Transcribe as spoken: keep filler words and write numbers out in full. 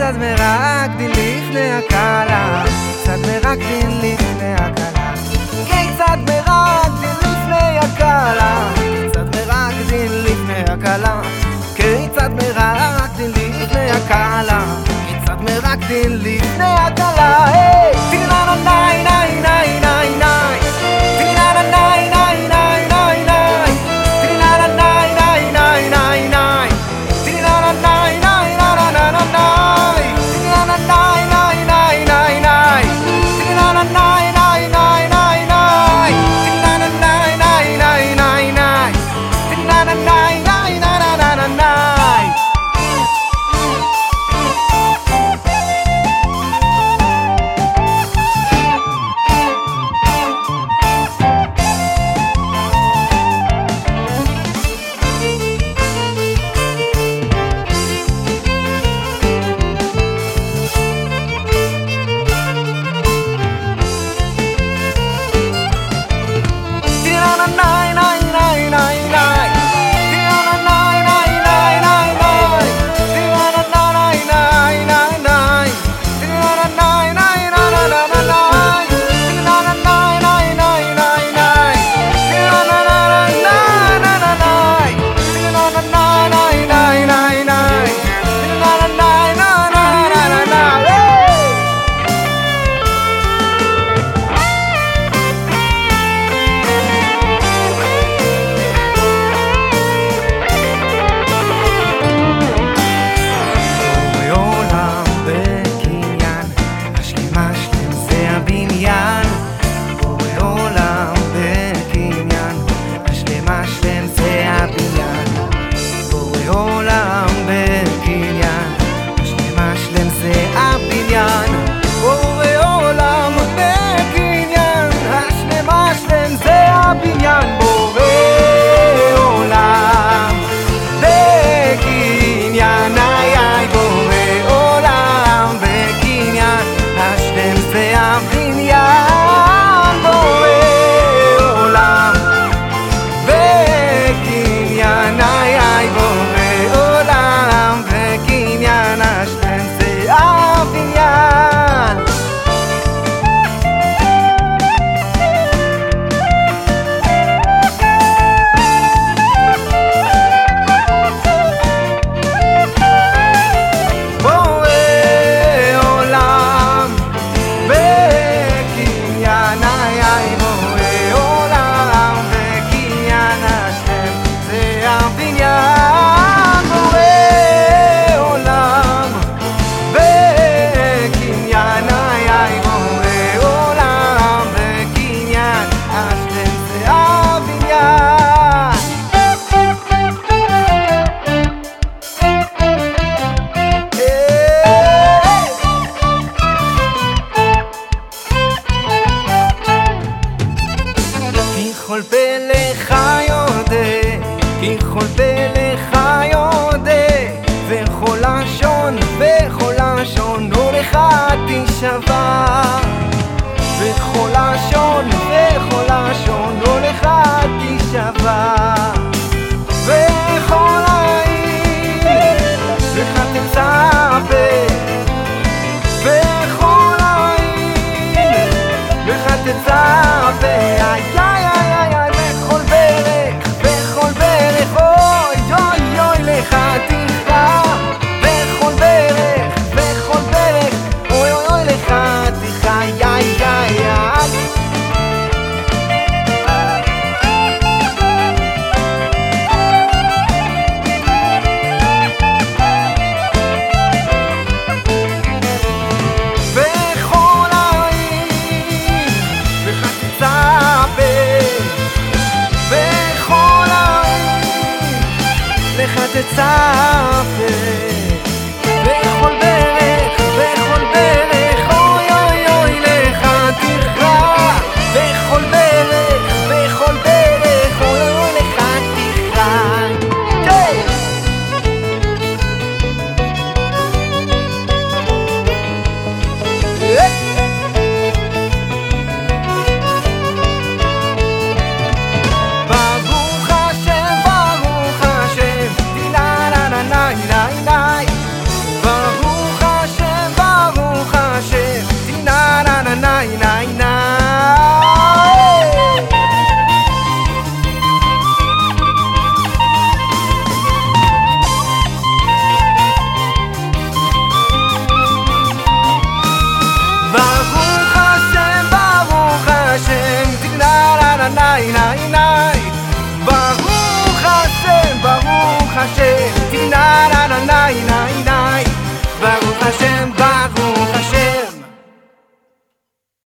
כיצד מרקדין לפני הכלה, כיצד מרקדין לפני הכלה, כיצד מרקדין לפני הכלה, כיצד מרקדין לפני הכלה, כיצד מרקדין לפני הכלה, כיצד מרקדין לפני הכלה. היי! טינה ניי ניי ניי ניי ניי, טינה ניי ניי ניי ניי ניי, טינה ניי ניי ניי ניי ניי, טינה ניי ניי ניי ניי ניי, טינה ניי ניי ניי ניי ניי, טינה ניי ניי ניי ניי ניי, טינה ניי ניי ניי ניי ניי, טינה ניי ניי ניי ניי ניי. ככל פלך יודע, ככל פלך יודע, וכל לשון, וכל לשון, לא לך תשבע